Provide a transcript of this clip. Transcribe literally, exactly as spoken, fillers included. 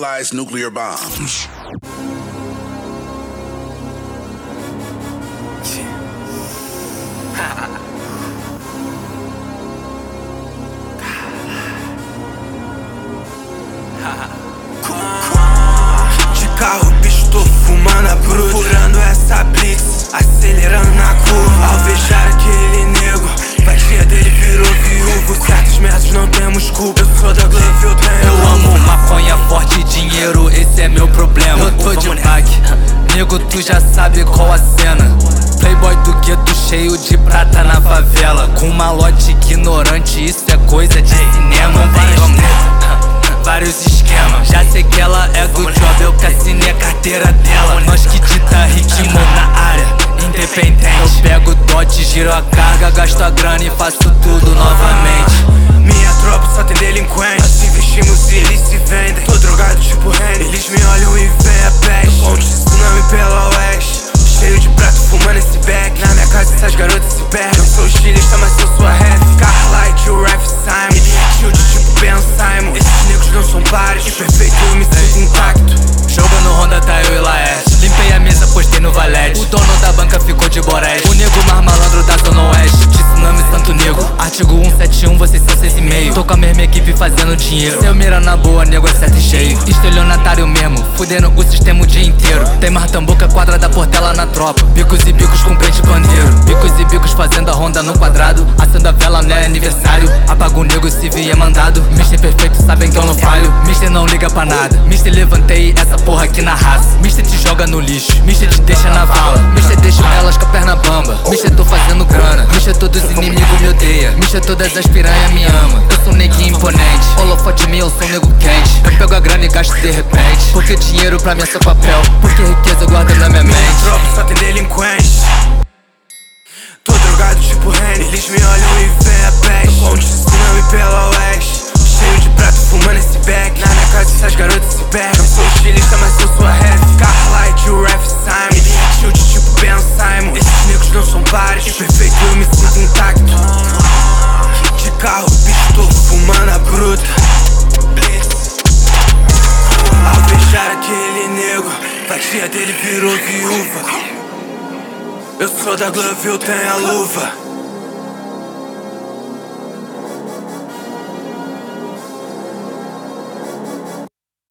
utilize nuclear bombs. De carro, bicho, tô fumando a bruta, furando essa blitz, acelerando na curva. Ao fechar aquele nego, vadia dele virou viúvo. Certos merdas não temos culpa, eu sou da Glove, eu tenho. Eu amo maconha, forte e dinheiro, esse é meu problema. Eu tô de pack, nego, tu já sabe qual a cena. Playboy do gueto cheio de prata na favela, com malote ignorante, isso é coisa de cinema. Vários esquemas, já sei que ela é do job, eu que assinei a carteira dela. Nós que dita ritmo na área, independente. Eu pego dote, giro a carga, gasto a grana e faço tudo novamente. Minha tropa só tem delinquentes, nós investimos e eles se vendem. Tô drogado tipo Henry, eles me olham e vem a peste. Ponte de tsunami pela oeste, cheio de prato fumando esse back. Na minha casa essas garotas se perdem. Eu sou estilista, mas eu sou a ref. Carlight, o Ref Simon, ele é shield tipo Ben Simon. Esses negros não são pares, imperfeito eu me sinto intacto. Jogando Honda, tá eu e Laerte. Limpei a mesa, postei no Valete. O dono da banca ficou de boreste. O nego mais malandro da Zona Oeste, de tsunami Santo Nego. Artigo cento e setenta e um, vocês são seis e meio. Tô com a mesma equipe fazendo dinheiro. Seu mira na boa, nego é certo e cheio. Estelionatário mesmo, fudendo o sistema o dia inteiro. Tem martamboca quadrada, portela na tropa. Bicos e bicos com crente bandeiro. Bicos e bicos fazendo a ronda no quadrado. Acendo a vela, não é aniversário. Apaga o nego se vier mandado. Mister perfeito, sabem que eu não falho. Mister não liga pra nada. Mister levantei essa porra aqui na raça. Mister te joga no lixo. Mister te deixa na vala. Mister deixa elas com a perna bamba. Mister tô fazendo grana. Mister todos os inimigos me odeia. Mister todas as piranhas me ama. Eu sou um neguinho imponente. Holofote me, eu sou um nego quente. Eu pego a grana e gasto de repente. Porque dinheiro pra mim é só papel. Porque riqueza eu guardo na minha mente. Minha tropa só tem delinquentes, tô drogado tipo Henry, eles me olham e vem a peste. Ponte de tsunami pela oeste, cheio de prato fumando esse back. Na minha casa essas garotas se perdem. Eu sou estilista, mas eu sou a ref. Carlight, o Ref Simon, ele é shield tipo Ben Simon. Esses negros não são pares, imperfeito eu me sinto intacto. De carro, bicho, tô fumando a bruta. Ao fechar aquele nego, vadia dele virou viúva. Eu sou da Glove, eu tenho a luva.